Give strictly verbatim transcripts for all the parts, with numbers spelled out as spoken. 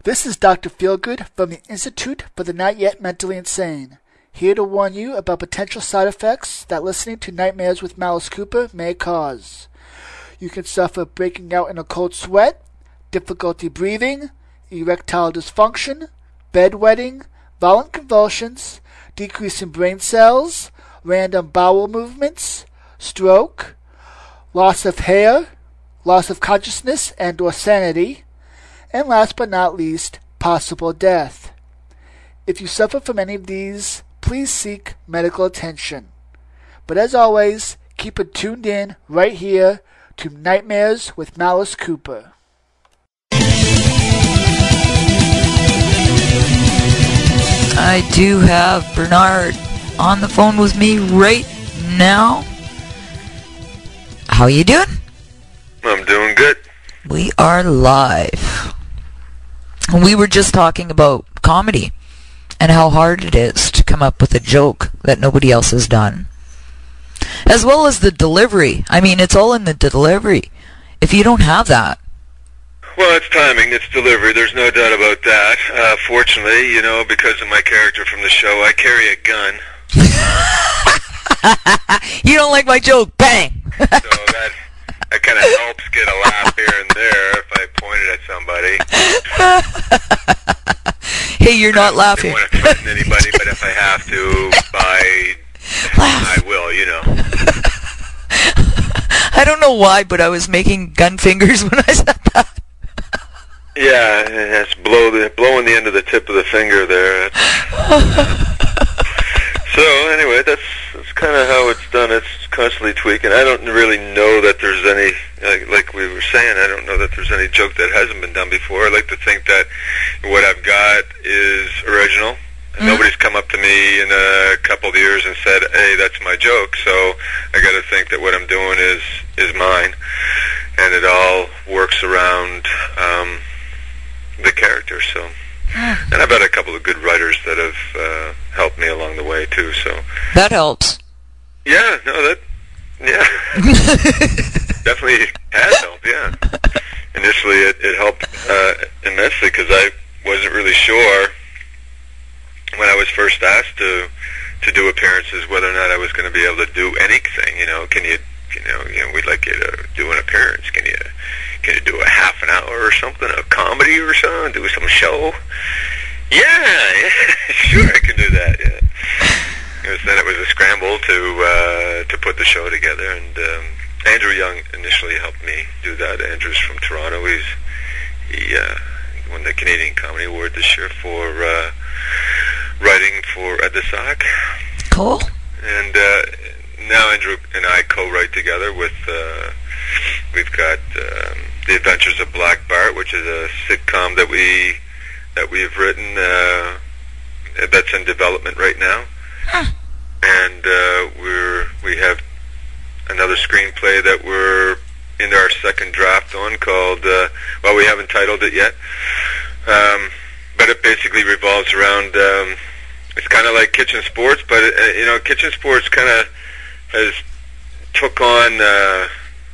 This is Doctor Feelgood from the Institute for the Not Yet Mentally Insane, here to warn you about potential side effects that listening to Nightmares with Malice Cooper may cause. You can suffer breaking out in a cold sweat, difficulty breathing, erectile dysfunction, bedwetting, violent convulsions, decrease in brain cells, random bowel movements, stroke, loss of hair, loss of consciousness and or sanity, and last but not least, possible death. If you suffer from any of these, please seek medical attention. But as always, keep it tuned in right here to Nightmares with Malice Cooper. I do have Bernard on the phone with me right now. How you doing? I'm doing good. We are live. We were just talking about comedy and how hard it is to come up with a joke that nobody else has done. As well as the delivery. I mean, it's all in the delivery. If you don't have that. Well, it's timing, it's delivery, there's no doubt about that. Uh, fortunately, you know, because of my character from the show, I carry a gun. You don't like my joke, bang! So that, that kind of helps get a laugh here and there if I point it at somebody. Hey, you're not I laughing. I don't want to threaten anybody, but if I have to, I, I will, you know. I don't know why, but I was making gun fingers when I said that. Yeah, it's blow the, blowing the end of the tip of the finger there. So anyway, that's that's kind of how it's done. It's constantly tweaking. I don't really know that there's any, like, like we were saying, I don't know that there's any joke that hasn't been done before. I like to think that what I've got is original. Mm-hmm. Nobody's come up to me in a couple of years and said, hey, that's my joke. So I got to think that what I'm doing is, is mine. And it all works around um, the character, so... And I've had a couple of good writers that have uh, helped me along the way too. So that helps. Yeah, no, that yeah, definitely has helped. Yeah, initially it, it helped uh, immensely because I wasn't really sure when I was first asked to to do appearances whether or not I was going to be able to do anything. You know, can you you know you know we'd like you to do an appearance. Can you? Can you do a half an hour or something, a comedy or something, do some show? Yeah, yeah, sure, I can do that. Yeah. It was, then it was a scramble to uh, to put the show together, and um, Andrew Young initially helped me do that. Andrew's from Toronto. He's he uh, won the Canadian Comedy Award this year for uh, writing for Ed the Sock. Cool. And uh, now Andrew and I co-write together with. Uh, we've got. Um, The Adventures of Black Bart, which is a sitcom that we that we've written uh, that's in development right now, huh. and uh, we're we have another screenplay that we're in our second draft on called uh, well we haven't titled it yet, um, but it basically revolves around um, it's kind of like Kitchen Sports, but it, uh, you know Kitchen Sports kind of has took on. Uh,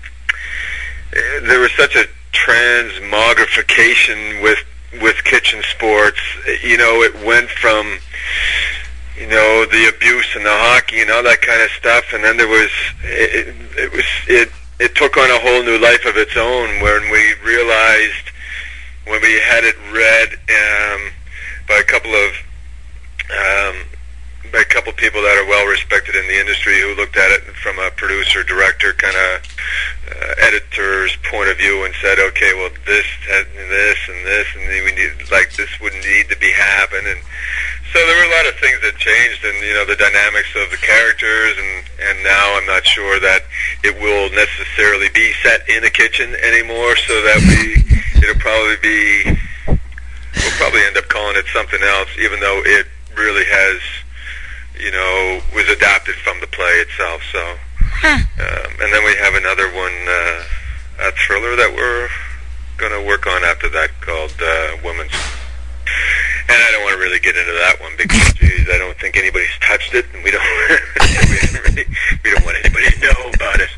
There was such a transmogrification with with Kitchen Sports. You know, it went from you know the abuse and the hockey and all that kind of stuff, and then there was it. It was it. It took on a whole new life of its own when we realized when we had it read um, by a couple of. Um, by a couple people that are well respected in the industry who looked at it from a producer, director, kind of uh, editor's point of view and said, okay, well, this and this and this, and we need, like, this would need to be happen. And so there were a lot of things that changed, and, you know, the dynamics of the characters, and, and now I'm not sure that it will necessarily be set in a kitchen anymore, so that we, it'll probably be, we'll probably end up calling it something else, even though it really has, you know, was adapted from the play itself. So, huh. um, and then we have another one, uh, a thriller that we're going to work on after that called uh, Women's. And I don't want to really get into that one because, geez, I don't think anybody's touched it, and we don't, we, don't really, we don't want anybody to know about it.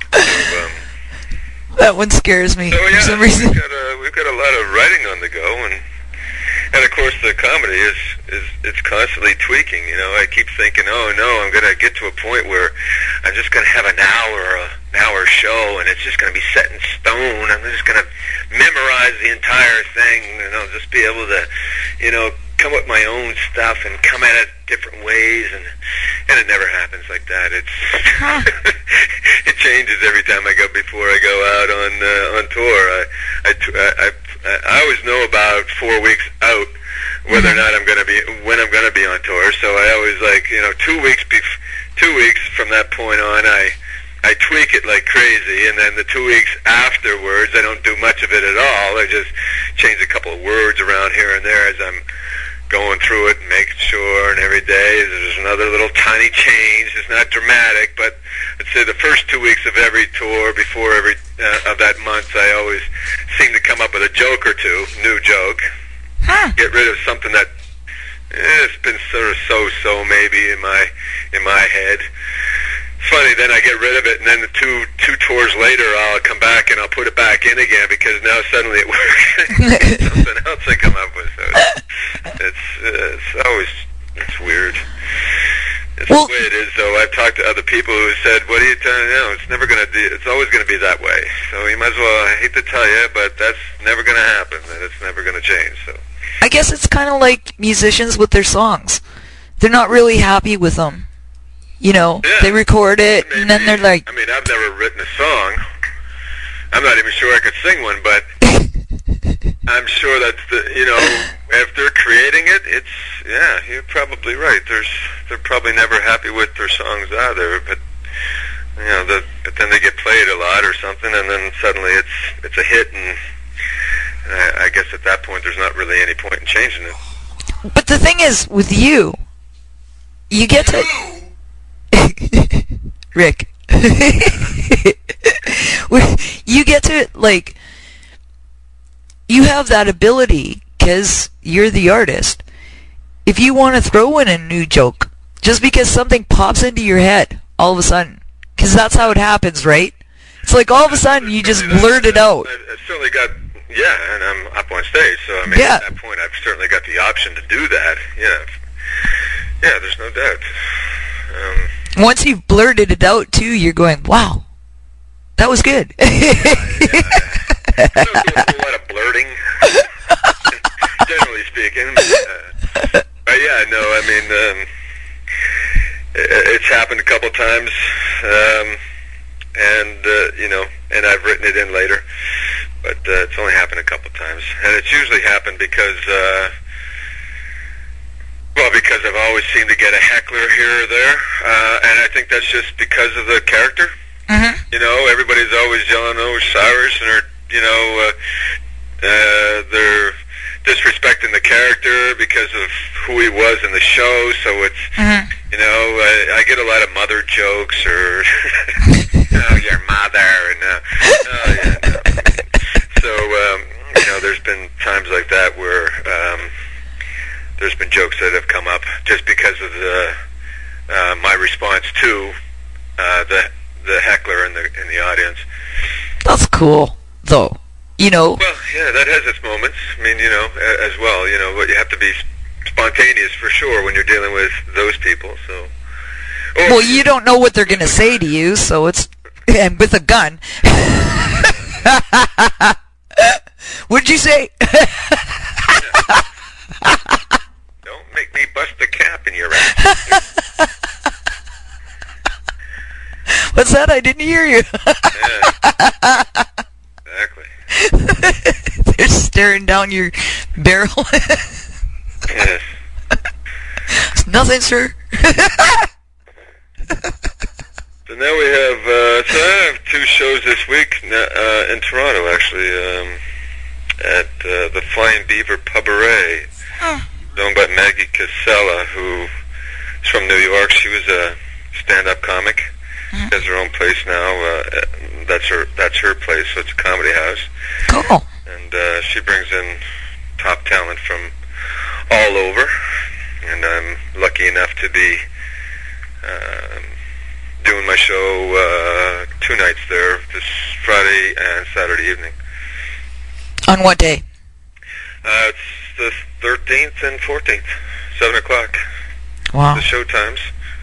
So, um, That one scares me so, yeah, for some reason. We've got, a, we've got a lot of writing on the go, and course, the comedy is is it's constantly tweaking. You know, I keep thinking, oh no, I'm gonna get to a point where I'm just gonna have an hour, an hour show, and it's just gonna be set in stone. I'm just gonna memorize the entire thing, and I'll just be able to, you know, come up with my own stuff and come at it different ways, and and it never happens like that. It's huh. It changes every time I go before I go out on uh, on tour. I, I I I always know about four weeks out whether or not I'm going to be when I'm going to be on tour. So I always like you know two weeks bef- two weeks from that point on I. I tweak it like crazy, and then the two weeks afterwards, I don't do much of it at all. I just change a couple of words around here and there as I'm going through it and making sure, and every day there's another little tiny change. It's not dramatic, but I'd say the first two weeks of every tour, before every uh, of that month, I always seem to come up with a joke or two, new joke, huh. Get rid of something that eh, it's been sort of so-so maybe in my in my head. Funny, then I get rid of it, and then the two two tours later, I'll come back and I'll put it back in again because now suddenly it works. Something else I come up with. So it's it's, uh, it's always it's weird. It's well, the way it is, though. I've talked to other people who said, "What are you telling me? No, it's never going to be. It's always going to be that way." So you might as well. I hate to tell you, but that's never going to happen. And it's never going to change. So I guess it's kind of like musicians with their songs. They're not really happy with them. You know, yeah, they record it, maybe, and then they're like... I mean, I've never written a song. I'm not even sure I could sing one, but I'm sure that's the, you know, if they're creating it, it's, yeah, you're probably right. There's, they're probably never happy with their songs either, but, you know, the, but then they get played a lot or something, and then suddenly it's it's a hit, and, and I, I guess at that point there's not really any point in changing it. But the thing is, with you, you get to... Rick. You get to, like, you have that ability because you're the artist. If you want to throw in a new joke, just because something pops into your head all of a sudden, because that's how it happens, right? It's like all of a sudden you just blurt it out. I've certainly got, yeah, and I'm up on stage, so I mean, yeah. At that point I've certainly got the option to do that. Yeah, yeah, there's no doubt. Um, Once you've blurted it out, too, you're going, wow, that was good. Yeah, yeah. I don't do a whole lot of blurting, generally speaking. Uh, but yeah, no, I mean, um, it, it's happened a couple times, um, and, uh, you know, and I've written it in later, but uh, it's only happened a couple times. And it's usually happened because... Uh, Well, because I've always seemed to get a heckler here or there, uh, and I think that's just because of the character. Mm-hmm. You know, everybody's always yelling, "Oh, Cyrus," and are, you know, uh, uh, they're disrespecting the character because of who he was in the show. So it's, mm-hmm. you know, I, I get a lot of mother jokes or, "Oh, your mother," and uh, oh, yeah, no. So um, you know, there's been times like that where. Um, There's been jokes that have come up just because of the uh, my response to uh, the the heckler in the in the audience. That's cool, though. You know. Well, yeah, that has its moments. I mean, you know, as well. You know, but you have to be spontaneous for sure when you're dealing with those people. So. Or, well, you don't know what they're going to say to you, so it's and with a gun. What'd you say? Make me bust the cap in your ass. What's that? I didn't hear you. Yeah. Exactly. They're staring down your barrel. Yes. It's nothing, sir. So now we have, uh, so I have two shows this week uh, in Toronto, actually, um, at uh, the Flying Beaver Pub-A-Ray. Oh. Owned by Maggie Casella, who is from New York. She was a stand-up comic. Mm-hmm. She has her own place now. Uh, that's her that's her place, so it's a comedy house. Cool. And uh, she brings in top talent from all over. And I'm lucky enough to be uh, doing my show uh, two nights there, this Friday and Saturday evening. On what day? Uh, it's the thirteenth and fourteenth, seven o'clock. Wow. The show times.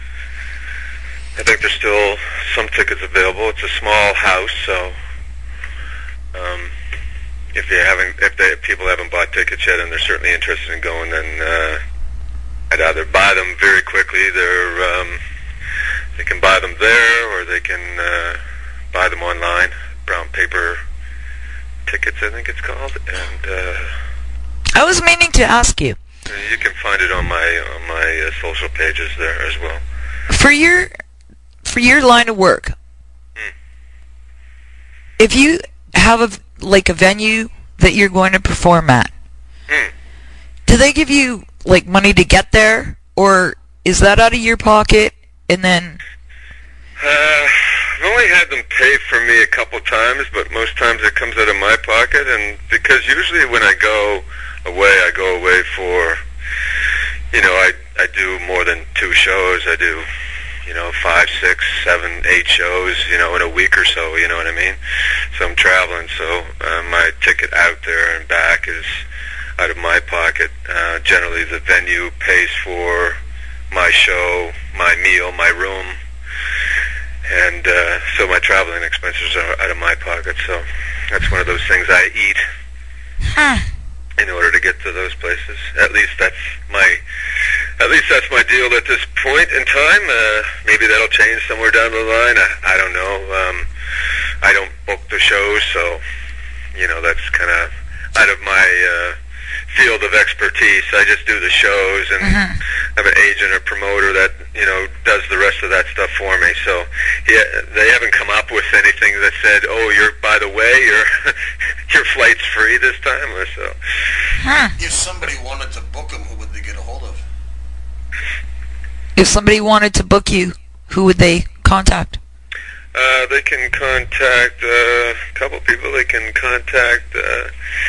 I think there's still some tickets available. It's a small house, so um, if you haven't, if, they, if people haven't bought tickets yet and they're certainly interested in going, then uh, I'd either buy them very quickly. They're um, they can buy them there, or they can uh, buy them online. Brown paper tickets, I think it's called, and uh, I was meaning to ask you. You can find it on my on my uh, social pages there as well. For your for your line of work, hmm. if you have a like a venue that you're going to perform at, hmm. do they give you like money to get there, or is that out of your pocket and then? Uh, I've only had them pay for me a couple times, but most times it comes out of my pocket, and because usually when I go away, I go away for, you know, I I do more than two shows. I do, you know, five, six, seven, eight shows, you know, in a week or so, you know what I mean? So I'm traveling, so uh, my ticket out there and back is out of my pocket. Uh, generally the venue pays for my show, my meal, my room, and uh, so my traveling expenses are out of my pocket, so that's one of those things I eat. Huh. In order to get to those places. At least that's my, at least that's my deal at this point in time. Uh, maybe that'll change somewhere down the line. I, I don't know. Um, I don't book the shows, so, you know, that's kind of out of my uh, field of expertise. I just do the shows, and Mm-hmm. I have an agent or promoter that, you know, does the rest of that stuff for me. So yeah, they haven't come up with anything that said, oh, you're, by the way, your your flight's free this time, or so. Huh. If somebody wanted to book them, who would they get a hold of? If somebody wanted to book you, who would they contact? Uh, they can contact uh, a couple people. They can contact uh,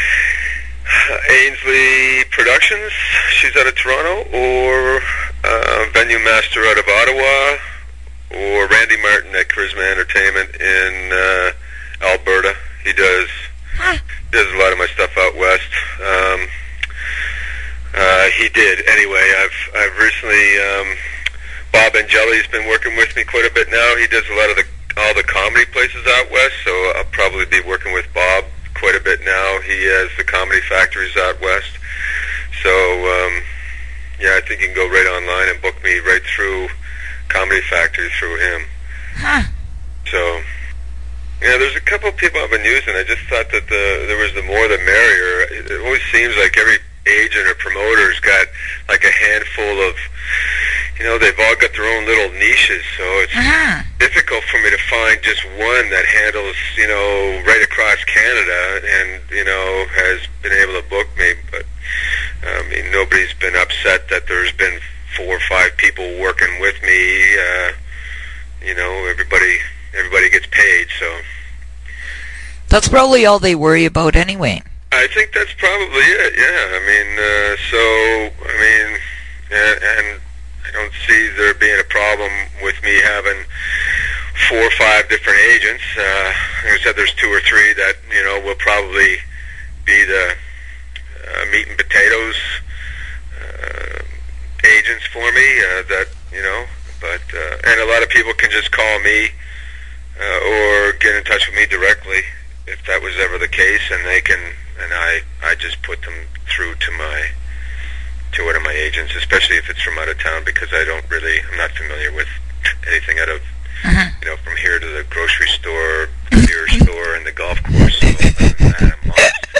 Ainsley Productions. She's out of Toronto, or uh, Venue Master out of Ottawa, or Randy Martin at Charisma Entertainment in uh, Alberta. He does Huh. does a lot of my stuff out west. Um, uh, he did anyway. I've I've recently um, Bob Angeli's been working with me quite a bit now. He does a lot of the all the comedy places out west, so I'll probably be working with Bob quite a bit now. He has the comedy factories out west, so um, yeah, I think you can go right online and book me right through Comedy Factory through him. Huh. So. Yeah, there's a couple of people I've been using. I just thought that the there was the more the merrier. It always seems like every agent or promoter's got like a handful of, you know, they've all got their own little niches, so it's Uh-huh. difficult for me to find just one that handles, you know, right across Canada and, you know, has been able to book me. But, I mean, nobody's been upset that there's been four or five people working with me. Uh, you know, everybody... Everybody gets paid, so... That's probably all they worry about anyway. I think that's probably it, yeah. I mean, uh, so, I mean, and, and I don't see there being a problem with me having four or five different agents. Uh, like I said, there's two or three that, you know, will probably be the uh, meat and potatoes uh, agents for me, uh, that, you know, but, uh, and a lot of people can just call me Uh, or get in touch with me directly if that was ever the case, and they can, and I, I just put them through to my, to one of my agents, especially if it's from out of town, because I don't really, I'm not familiar with anything out of, Uh-huh. you know, from here to the grocery store, the beer store, and the golf course. So other than that, I'm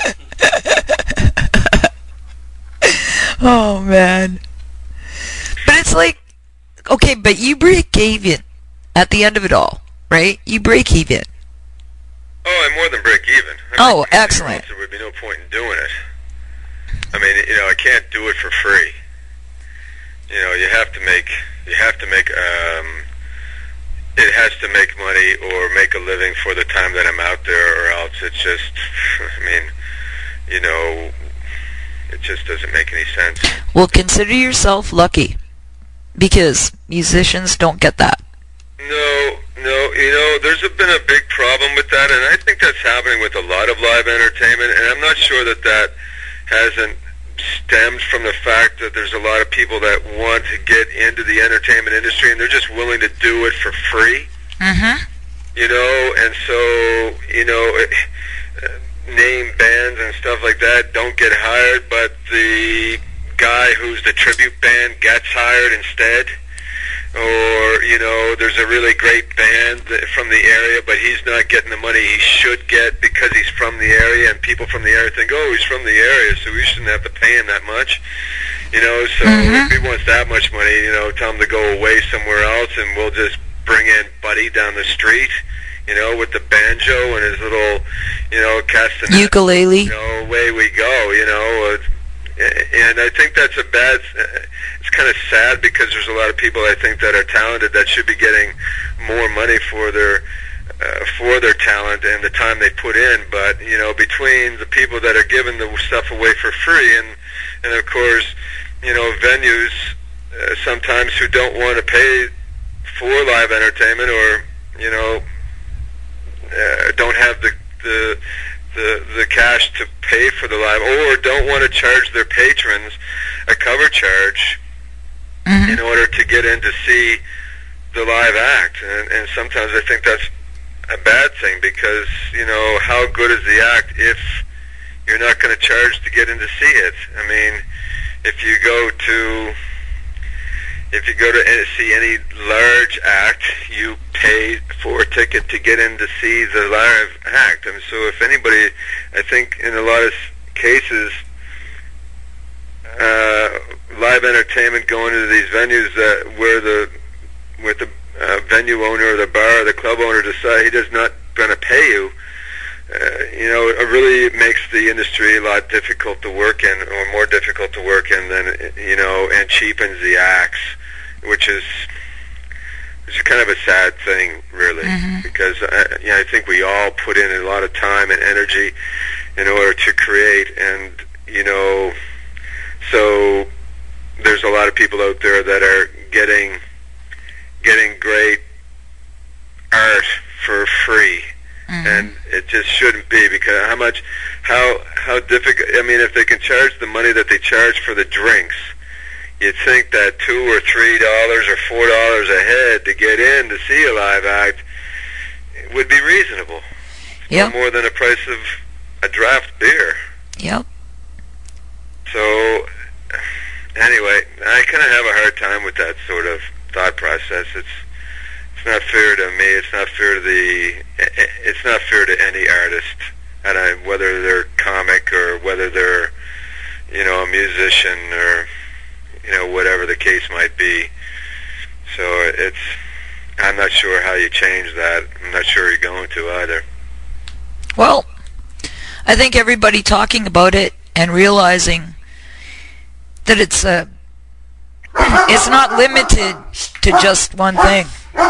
lost. Oh man. But it's like, okay, but you break even at the end of it all. Right? You break even. Oh, I more than break even. I Oh, mean, excellent. There would be no point in doing it. I mean, you know, I can't do it for free. You know, you have to make, you have to make, um, it has to make money or make a living for the time that I'm out there, or else it's just, I mean, you know, it just doesn't make any sense. Well, consider yourself lucky, because musicians don't get that. No, no, you know, there's been a big problem with that, and I think that's happening with a lot of live entertainment, and I'm not sure that that hasn't stems from the fact that there's a lot of people that want to get into the entertainment industry, and they're just willing to do it for free. Mm-hmm. You know, and so, you know, uh, name bands and stuff like that don't get hired, but the guy who's the tribute band gets hired instead. Or, you know, there's a really great band from the area, but he's not getting the money he should get because he's from the area, and people from the area think, oh, he's from the area, so we shouldn't have to pay him that much. You know, so Mm-hmm. if he wants that much money, you know, tell him to go away somewhere else, and we'll just bring in Buddy down the street, you know, with the banjo and his little, you know, castanet. Ukulele. You know, away we go, you know. Uh, and I think that's a bad, it's kind of sad because there's a lot of people I think that are talented that should be getting more money for their uh, for their talent and the time they put in. But, you know, between the people that are giving the stuff away for free and, and of course, you know, venues uh, sometimes who don't want to pay for live entertainment or, you know, uh, don't have the, the the the cash to pay for the live, or don't want to charge their patrons a cover charge Mm-hmm. in order to get in to see the live act. And, and sometimes I think that's a bad thing because, you know, how good is the act if you're not going to charge to get in to see it? I mean, if you go to if you go to see any large act, you pay for a ticket to get in to see the live act. And so if anybody, I think in a lot of cases, uh, live entertainment going into these venues that where the where the uh, venue owner or the bar or the club owner decide he does not going to pay you, uh, you know, it really makes the industry a lot difficult to work in, or more difficult to work in than, you know, and cheapens the acts, which is which is kind of a sad thing, really, Mm-hmm. because I, you know, I think we all put in a lot of time and energy in order to create, and, you know, so there's a lot of people out there that are getting getting great art for free. Mm-hmm. And it just shouldn't be, because how much, how how difficult. I mean, if they can charge the money that they charge for the drinks, you'd think that two or three dollars or four dollars a head to get in to see a live act would be reasonable. Yep. No more than the price of a draft beer. Yep. So, anyway, I kind of have a hard time with that sort of thought process. It's it's not fair to me. It's not fair to the. It's not fair to any artist, and I, whether they're comic or whether they're, you know, a musician or, you know, whatever the case might be. So it's. I'm not sure how you change that. I'm not sure you're going to either. Well, I think everybody talking about it and realizing that it's a, it's not limited to just one thing.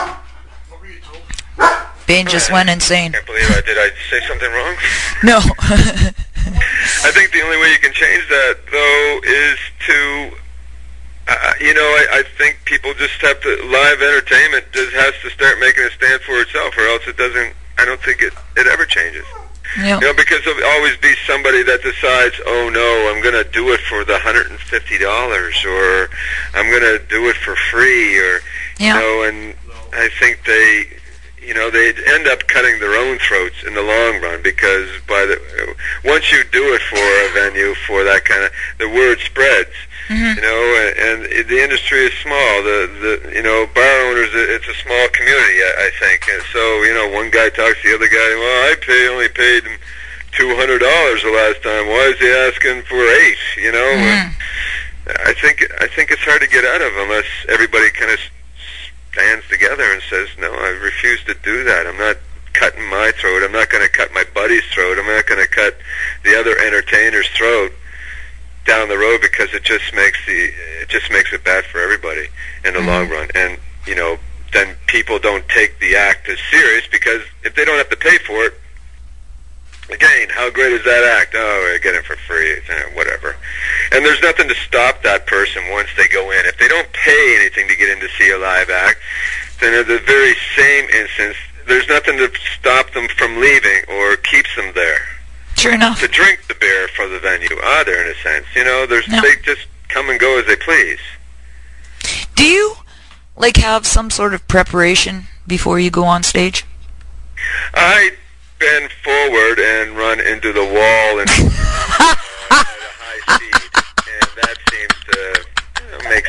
Bane just went insane. I can't believe I did. I say something wrong? No. I think the only way you can change that, though, is to, uh, you know, I, I think people just have to, live entertainment just has to start making a stand for itself, or else it doesn't, I don't think it, it ever changes. Yeah. You know, because there'll always be somebody that decides, oh no, I'm going to do it for the one hundred fifty dollars, or I'm going to do it for free, or, Yeah. you know, and I think they, you know, they end up cutting their own throats in the long run, because by the once you do it for a venue, for that kind of, the word spreads. Mm-hmm. You know, and, and the industry is small. The the you know, bar owners, it's a small community, I, I think. And so, you know, one guy talks to the other guy. Well, I pay only paid him two hundred dollars the last time. Why is he asking for eight? You know, Mm-hmm. and I think I think it's hard to get out of unless everybody kind of stands together and says, no, I refuse to do that. I'm not cutting my throat. I'm not going to cut my buddy's throat. I'm not going to cut the other entertainer's throat down the road, because it just makes the it just makes it bad for everybody in the Mm-hmm. long run. And, you know, then people don't take the act as serious, because if they don't have to pay for it, again, how great is that act? Oh, I get it for free, whatever. And there's nothing to stop that person once they go in. If they don't pay anything to get in to see a live act, then in the very same instance, there's nothing to stop them from leaving or keeps them there. Sure enough. to drink the beer for the venue either, in a sense. You know, there's No. they just come and go as they please. Do you, like, have some sort of preparation before you go on stage? I bend forward and run into the wall and uh, at a high speed, and that seems to you know, makes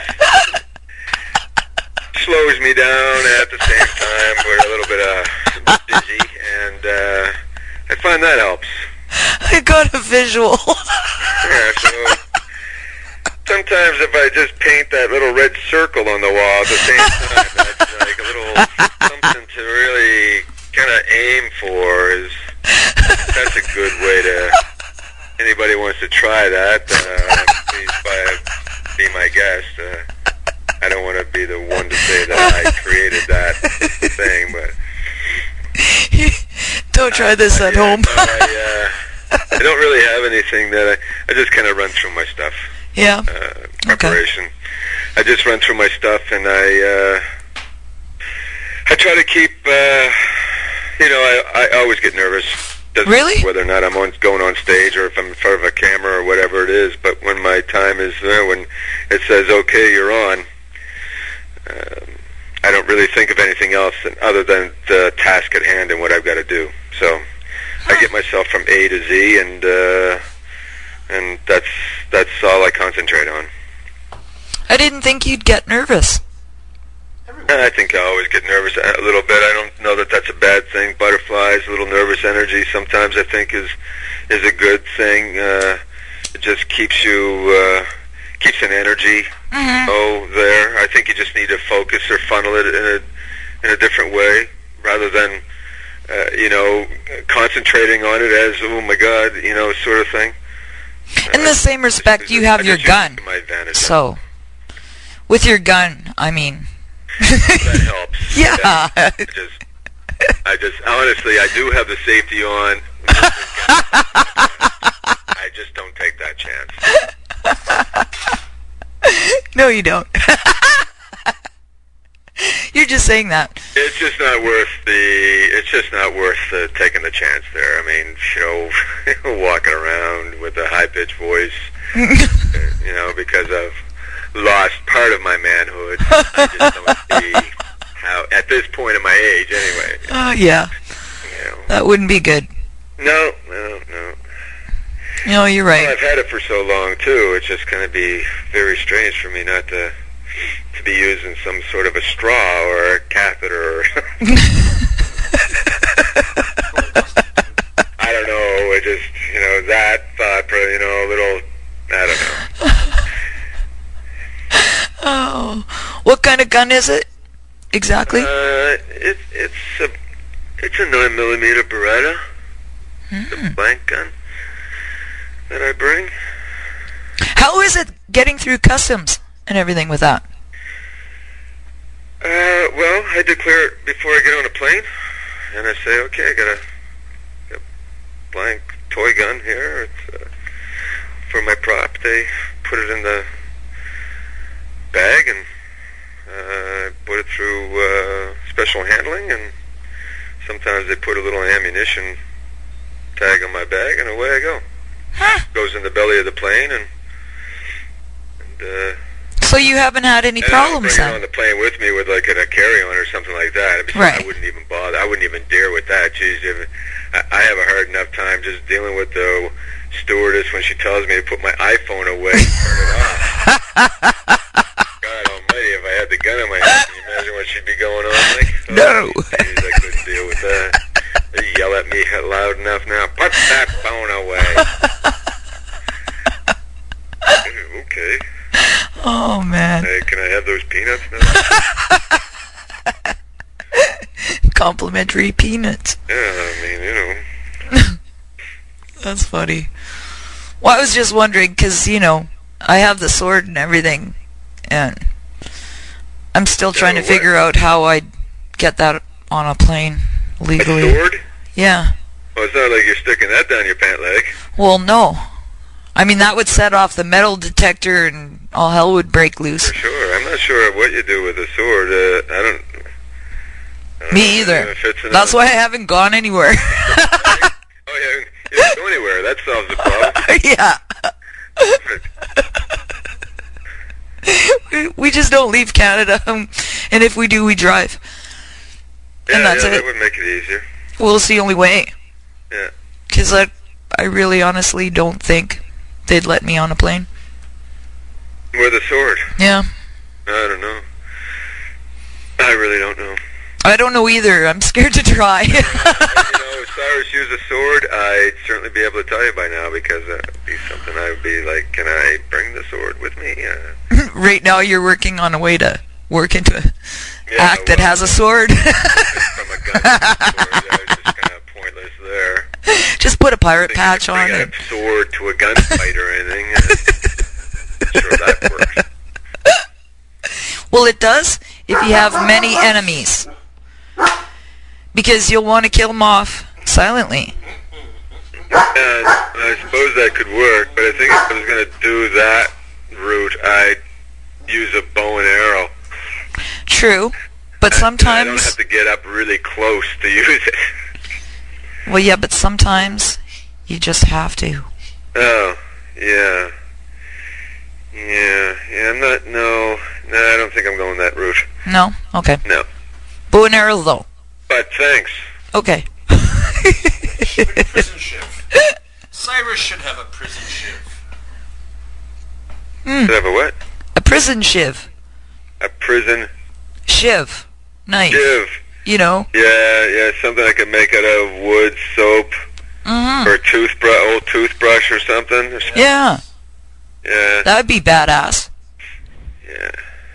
slows me down at the same time. We're a little bit uh, dizzy, and uh, I find that helps. I got a visual. Yeah, so sometimes if I just paint that little red circle on the wall at the same time, that's like a little something to really kind of aim for. Is that's a good way to. Anybody wants to try that? Uh, please by, be my guest. Uh, I don't want to be the one to say that I created that thing, but Don't try this uh, at yeah, home. no, I, uh, I don't really have anything that I. I just kind of run through my stuff. Yeah. Uh, preparation. Okay. I just run through my stuff, and I uh, I try to keep. Uh, you know, I, I always get nervous. Doesn't Really? matter whether or not I'm on, going on stage or if I'm in front of a camera or whatever it is. But when my time is there, when it says "Okay, you're on," um, I don't really think of anything else than, other than the task at hand and what I've got to do. So I get myself from A to Z, and uh, and that's that's all I concentrate on. I didn't think you'd get nervous. I think I always get nervous a little bit. I don't know that that's a bad thing. Butterflies, a little nervous energy, sometimes I think is is a good thing. Uh, it just keeps you uh, keeps an energy Mm-hmm. oh there. I think you just need to focus or funnel it in a in a different way rather than uh, you know concentrating on it as oh my god you know sort of thing. In the same respect, you have your gun. So, with your gun, I mean. That helps. Yeah. I just, I just, honestly, I do have the safety on. I just don't take that chance. No, you don't. You're just saying that. It's just not worth the. It's just not worth uh, taking the chance there. I mean, you know, walking around with a high pitched voice, you know, because I've lost part of my manhood. I just don't see how, at this point in my age, anyway. Oh, uh, yeah. You know. That wouldn't be good. No, no, no. No, you're right. Well, I've had it for so long too. It's just going to be very strange for me not to to be using some sort of a straw or a catheter. Or I don't know. It just you know that thought, you know, a little. I don't know. Oh, what kind of gun is it exactly? Uh, it, it's a it's a nine millimeter Beretta. Hmm. It's a blank gun that I bring. How is it getting through customs and everything with that? Uh, well, I declare it before I get on a plane, and I say, okay, I got a, a blank toy gun here. It's uh, for my prop. They put it in the bag and uh, put it through uh, special handling, and sometimes they put a little ammunition tag on my bag, and away I go. Huh. Goes in the belly of the plane, and and. Uh, So you haven't had any And problems I bring it then? on the plane with me with like a, a carry-on or something like that. I, mean, Right. I wouldn't even bother. I wouldn't even dare with that. Jeez, if, I, I have a hard enough time just dealing with the stewardess when she tells me to put my iPhone away and turn it off. God almighty, if I had the gun in my hand, can you imagine what she'd be going on like? Oh, No. Jeez, I couldn't deal with that. They yell at me loud enough now. Put that phone away. Okay. Oh, man. Hey, can I have those peanuts now? Complimentary peanuts. Yeah, I mean, you know. That's funny. Well, I was just wondering, because, you know, I have the sword and everything, and I'm still trying Yeah, to what? figure out how I'd get that on a plane legally. A sword? Yeah. Well, it's not like you're sticking that down your pant leg. Well, no. I mean, that would set off the metal detector and all hell would break loose. For sure. I'm not sure what you do with a sword. Uh, I don't... I don't Me know either. if it's an- That's why I haven't gone anywhere. Oh, yeah. You don't go anywhere. That solves the problem. Yeah. Perfect. We, we just don't leave Canada, um, and if we do, we drive. Yeah, And that's yeah, it. that would make it easier. Well, it's the only way. Yeah. Because I, I really honestly don't think they'd let me on a plane. With a sword. Yeah. I don't know. I really don't know. I don't know either. I'm scared to try. You know, if Cyrus used a sword, I'd certainly be able to tell you by now, because that would be something I would be like, can I bring the sword with me? Uh, Right now you're working on a way to work into an yeah, act that well, has a sword. From a gun to a sword, yeah, it's just kind of pointless there. Just put a pirate I think patch you on bring it. a sword to a gunfight or anything. Uh, sure, that works. Well, it does if you have many enemies. Because you'll want to kill them off silently. And I suppose that could work, but I think if I was going to do that route, I'd use a bow and arrow. True. But And I don't sometimes... have to get up really close to use it. Well, yeah, but sometimes you just have to. Oh, yeah. Yeah, yeah, I'm not, no, no, I don't think I'm going that route. No? Okay. No. Bow and arrow, though. But thanks. Okay. Prison shiv. Cyrus should have a prison shiv. Mm, Should I have a what? a prison shiv. A prison Shiv. Knife. shiv. You know. Yeah, yeah, something I could make out of wood, soap, Mm-hmm. or a toothbrush, old toothbrush or something. Or something. Yeah. Yeah, That would be badass. yeah.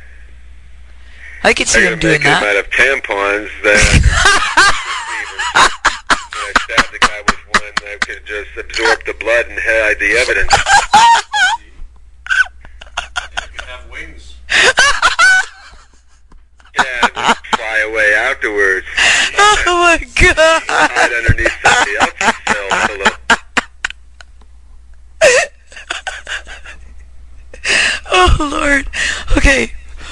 I could see I him gotta doing make him that. out of tampons that when I stabbed the guy with one, I could just absorb the blood and hide the evidence. You can have wings. Yeah, just fly away afterwards. Oh my god. Hide underneath somebody else's cell pillow. Oh Lord. Okay.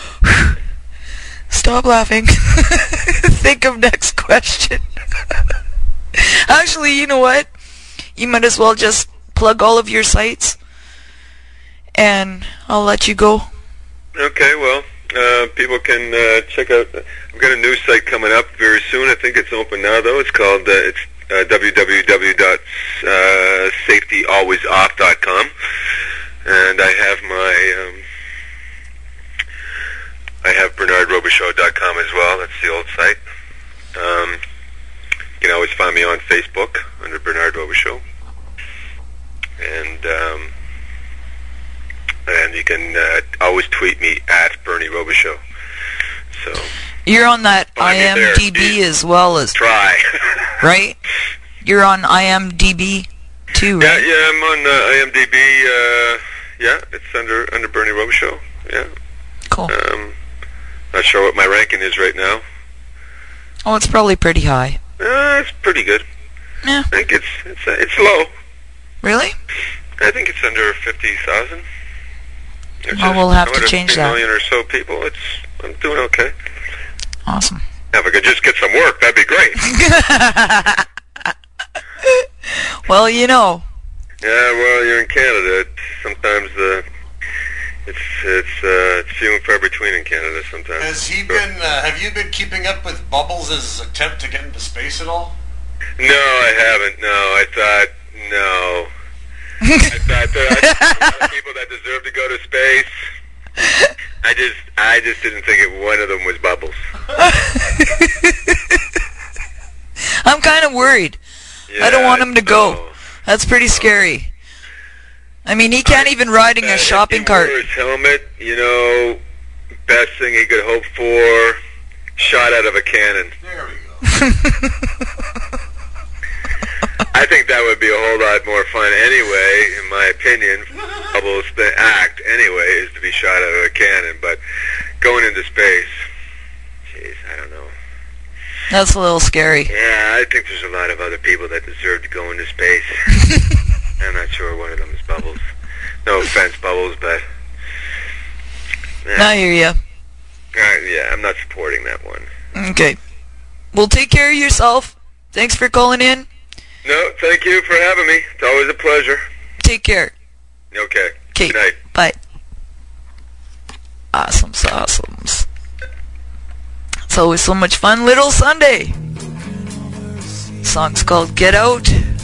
Stop laughing. Think of next question. Actually, you know what? You might as well just plug all of your sites, and I'll let you go. Okay, well, uh, people can uh, check out. I've got a new site coming up very soon. I think it's open now, though. It's called uh, it's uh, w w w dot safety always off dot com, and I have my um, I have bernard robichaud dot com as well. That's the old site. Um, you can always find me on Facebook under Bernard Robichaud, and um, and you can uh, always tweet me at Bernie Robichaud. So You're on that Find me there, IMDb dude. as well as, try. right? You're on IMDb too, Yeah, right? yeah, I'm on uh, IMDb. Uh, yeah, it's under under Bernie Robichaud. Yeah. Cool. Um, not sure what my ranking is right now. Oh, it's probably pretty high. Uh, it's pretty good. Yeah. I think it's it's uh, it's low. Really? I think it's under fifty thousand. Well, we'll have to change that. A million or so people. It's I'm doing okay. Awesome. If I could just get some work, that'd be great. Well, you know. Yeah, well, you're in Canada. It's, sometimes the it's it's uh, it's few and far between in Canada. Sometimes. Has he been? Uh, have you been keeping up with Bubbles' attempt to get into space at all? No, I haven't. No, I thought no. I thought there are a lot of people that deserve to go to space. I just I just didn't think it, one of them was Bubbles. I'm kind of worried. I don't want him to go. no. That's pretty scary. I mean, he can't even ride in a If shopping he cart. wore his helmet, you know, best thing he could hope for, shot out of a cannon. There we go. I think that would be a whole lot more fun anyway, in my opinion. Bubbles, the act, anyway, is to be shot out of a cannon, but going into space, jeez, I don't know. That's a little scary. Yeah, I think there's a lot of other people that deserve to go into space. I'm not sure one of them is Bubbles. No offense, Bubbles, but... I hear ya. Uh, yeah, I'm not supporting that one. Okay. Well, take care of yourself. Thanks for calling in. No, thank you for having me. It's always a pleasure. Take care. Okay. Okay. Good night. Bye. Awesome sauceums. It's always so much fun. Little Sunday. Song's called Get Out.